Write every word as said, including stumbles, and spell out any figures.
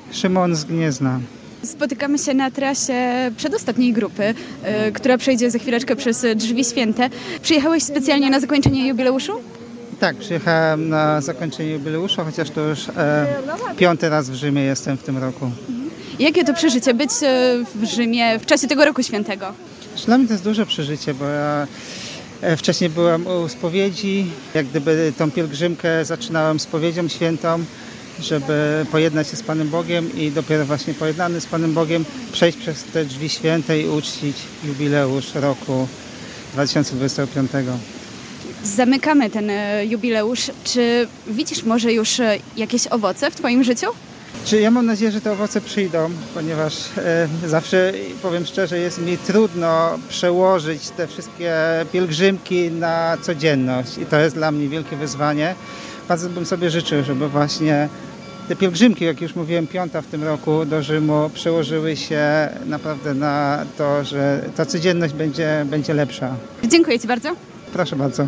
Szymon z Gniezna. Spotykamy się na trasie przedostatniej grupy, y, która przejdzie za chwileczkę przez Drzwi Święte. Przyjechałeś specjalnie na zakończenie jubileuszu? Tak, przyjechałem na zakończenie jubileuszu, chociaż to już e, piąty raz w Rzymie jestem w tym roku. Jakie to przeżycie być y, w Rzymie w czasie tego roku świętego? Dla mnie to jest duże przeżycie, bo ja e, wcześniej byłem u spowiedzi, jak gdyby tą pielgrzymkę zaczynałem spowiedzią świętą, żeby pojednać się z Panem Bogiem i dopiero właśnie pojednany z Panem Bogiem przejść przez te Drzwi Święte i uczcić jubileusz roku dwa tysiące dwudziestego piątego. Zamykamy ten y, jubileusz. Czy widzisz może już y, jakieś owoce w Twoim życiu? Czy ja mam nadzieję, że te owoce przyjdą, ponieważ e, zawsze, powiem szczerze, jest mi trudno przełożyć te wszystkie pielgrzymki na codzienność i to jest dla mnie wielkie wyzwanie. Bardzo bym sobie życzył, żeby właśnie te pielgrzymki, jak już mówiłem, piąta w tym roku do Rzymu, przełożyły się naprawdę na to, że ta codzienność będzie, będzie lepsza. Dziękuję Ci bardzo. Proszę bardzo.